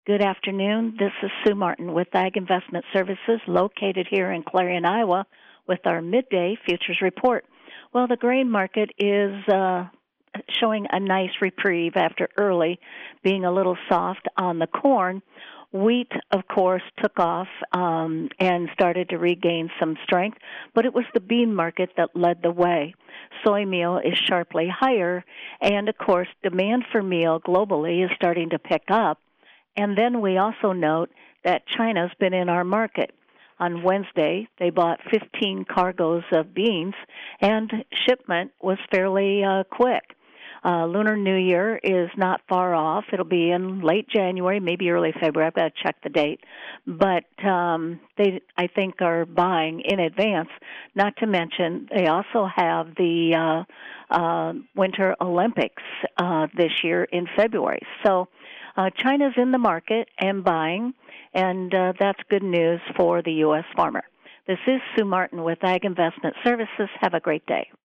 Good afternoon. This is Sue Martin with Ag Investment Services located here in Clarion, Iowa with our midday futures report. Well, the grain market is showing a nice reprieve after early being a little soft on the corn. Wheat, of course, took off and started to regain some strength, but it was the bean market that led the way. Soy meal is sharply higher, and of course, demand for meal globally is starting to pick up. And then we also note that China's been in our market. On Wednesday, they bought 15 cargoes of beans, and shipment was fairly quick. Lunar New Year is not far off. It'll be in late January, maybe early February. I've got to check the date. But they, I think, are buying in advance. Not to mention, they also have the Winter Olympics this year in February. So China's in the market and buying, and that's good news for the U.S. farmer. This is Sue Martin with Ag Investment Services. Have a great day.